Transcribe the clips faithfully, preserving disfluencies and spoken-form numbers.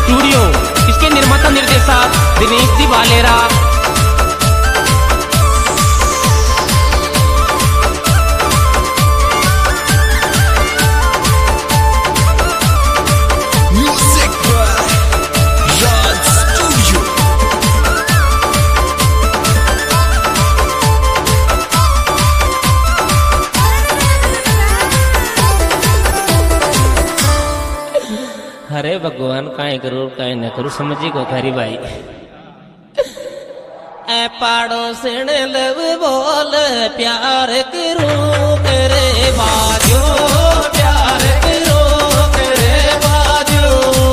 Studio. इसके निर्माता निर्देशक दिनेश जी वालेरा। अरे भगवान काहे करूँ काहे न करूँ समझी को थारी भाई। ए पड़ोसन लब बोल प्यार करूँ करे बाजू प्यार करूँ करे बाजू।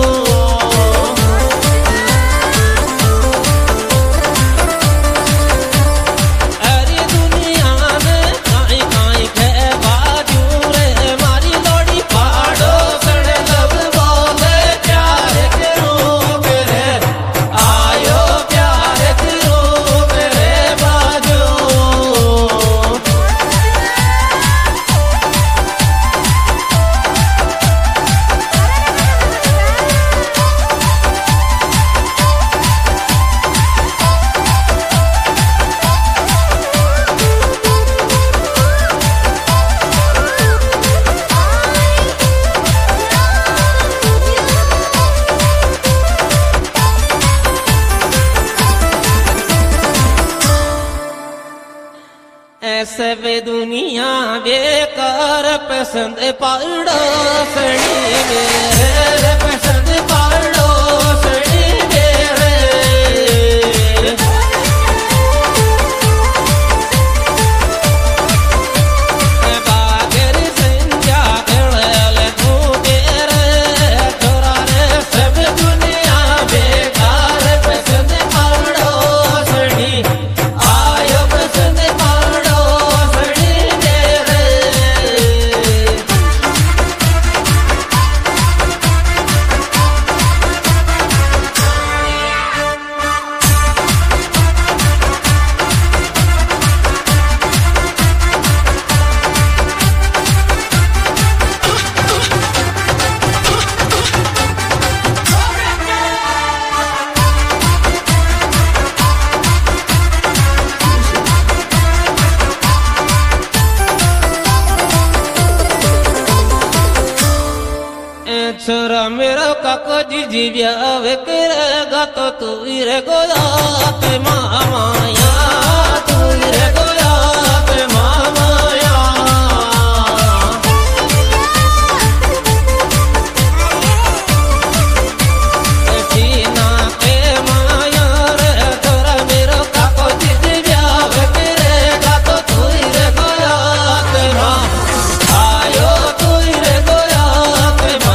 अरे दुनिया में काई काई के बाजू रे मारी लोड़ी पड़ोसन लब बोल प्यार करूँ करे आयो प्यार करूँ करे बाजू। ऐसे वे दुनिया बेकार पसंद पड़ोसनी मेरे पसंद पड़ोसनी मेरे। बागर संजा गड़ल घूमेरे छोरा रे सब दुनिया बेकार पसंद पड़ोसनी आयो पसंद छोरा मेरा काको जी ब्याह करेगा तो तू रे गोया पे मामाया तू रे गोया पे मामाया। सीना के माया रे छोरा मेरा काको जी ब्याह करेगा तो तू रे गोया पे माँ आयो तू रे गोया पे माँ।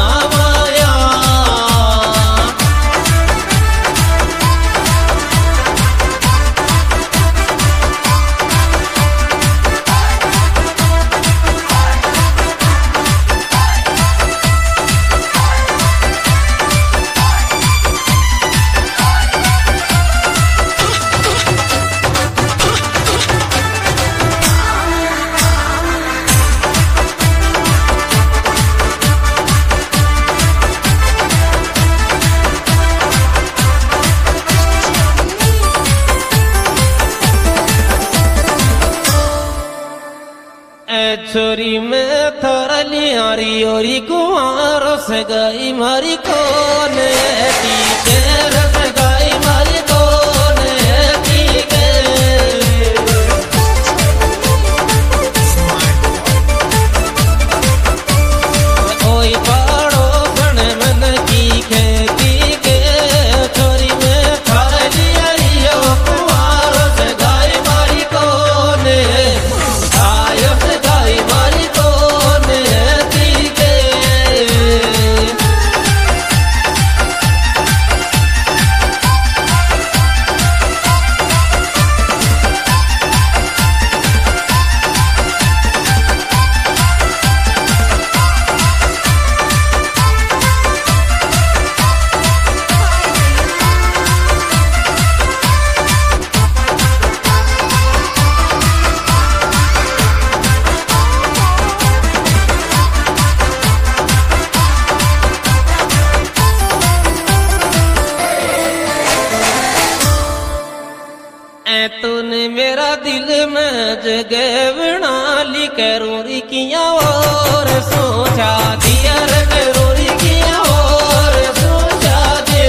छोरी में थोड़ा लियारी ओरी कुमारों से गई मारी कौन टीके से गई मारी कौन टीके। ओई पड़ोसन मन की खेती के छोरी में थोड़ा लियारी ओ कुमारों से गई मारी कौन आयो से मारी कौन तीके। दिल में जगह बना ली करोरी किया और सोचा दिया रे करोरी किया और सोचा दे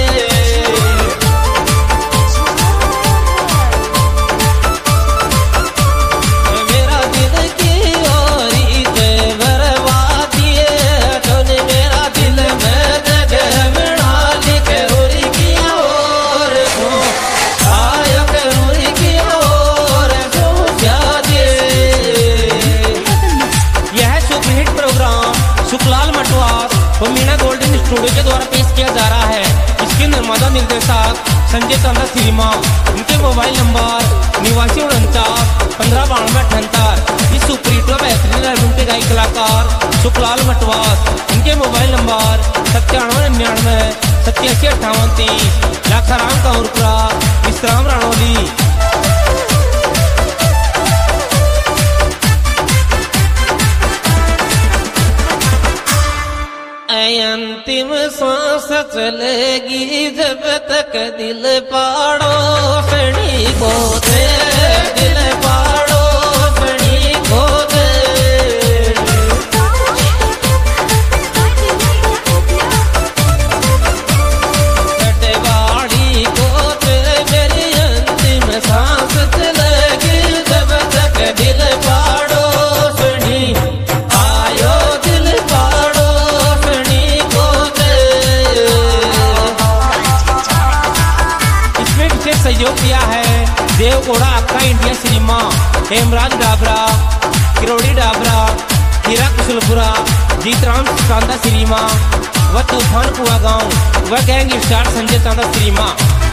मेरा दिल की ओरी ते बर्बाद दिए तूने मेरा दिल में जगह बना ली करोरी किया और सोचा करोरी किया और सोचा दे। यह सुपरहिट प्रोग्राम सुखलाल मटवास और मीना गोल्डन स्टूडियो के द्वारा पेश किया जा रहा है। इसके निर्माता निर्देशक संजय चंद्र सिनेमा। उनके मोबाइल नंबर निवासी उनचास पंद्रह बानवे अठहत्तर। इस सुपरहिट और बेहतरीन एल्बम के गायक कलाकार सुखलाल मटवास। इनके मोबाइल नंबर सत्तानवे निन्यानवे सत्यासी अट्ठावन तीस। लाखाराम काउरपुरा विश्राम राणोली। अंतिम सांस चलेगी जब तक दिल पाड़ोसनी को दे दिल पाड़ोसनी को दे टटवाड़ी को दे मेरी अंतिम सांस चलेगी जब तक दिल पाड़ोसनी आयो दिल सहयोग किया है Devegowda Akka India cinema, Hemraj Dabra, Kirodi Dabra, Hira Kushalpura, Jeetram Chanda cinema व तूफान कुआ गांव व gang star Sanjay Chanda cinema.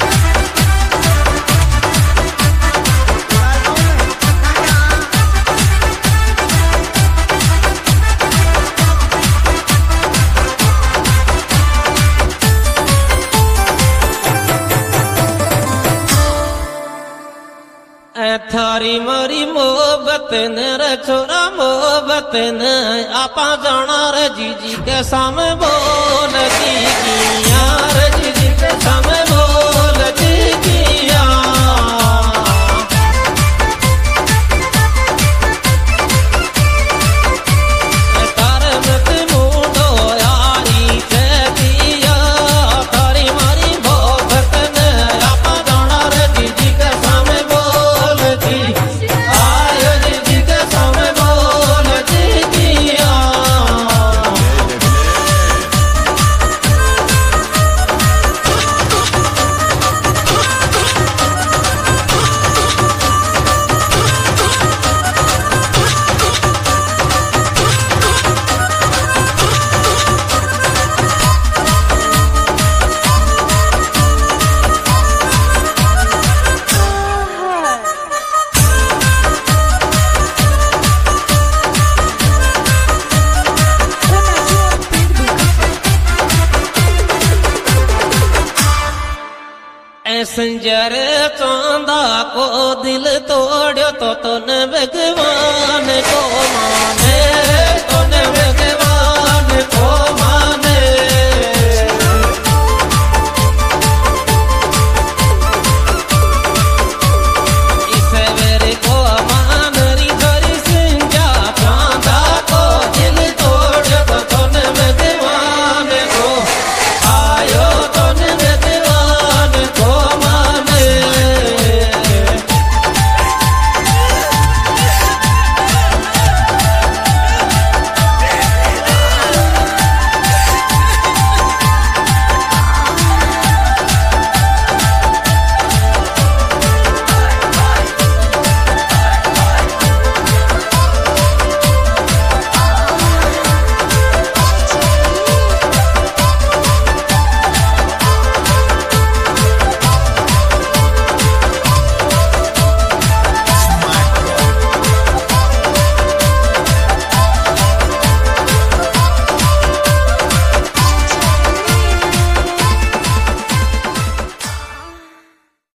थारी मारी मोहब्बत ने रे छोरा मोहब्बत ने आपा जाना रे जीजी के सामने बोल दी यार जीजी के सामने बोल दी तारे मत मुंडो यारी से दिया थारी मारी मोहब्बत ने आपा जाना रे जीजी के सामने संजर चांदा को दिल तोड़ो तो तुन